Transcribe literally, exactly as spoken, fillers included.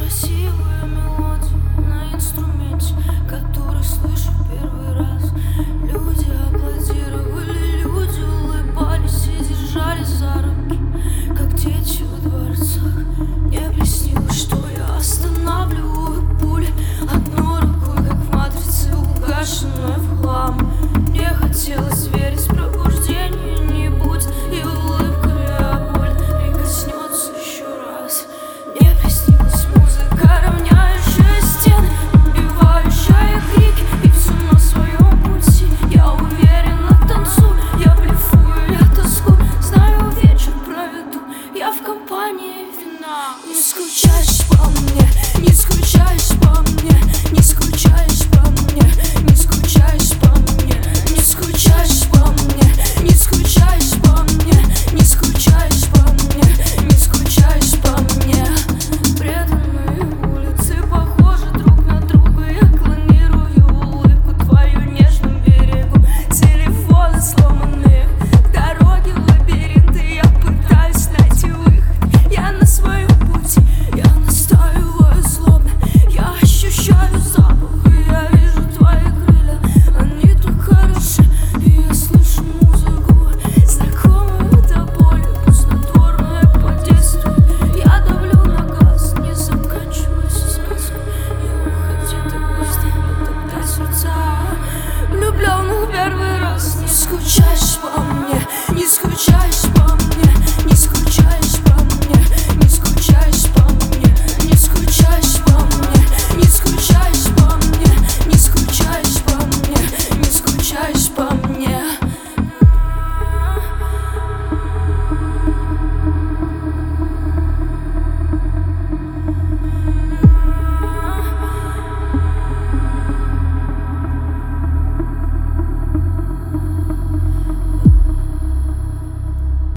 красивая мелодия на инструменте, который слышу первый раз. Люди аплодировали, люди улыбались и держались за руки, как дети во дворцах. Мне приснилось, что я останавливаю пули одной рукой, как в матрице, угашенной в хлам. Мне хотелось верить в пробуждение, не будет, и улыбками о боль прикоснется еще раз. Мне приснилась музыка, равняющая стены, убивающая крики, и все на своем пути. Я уверенно танцую, я блефую, я тоскую, знаю, вечер проведу я в компании вина. Не скучаешь по мне, не скучаешь по мне, не скучаешь.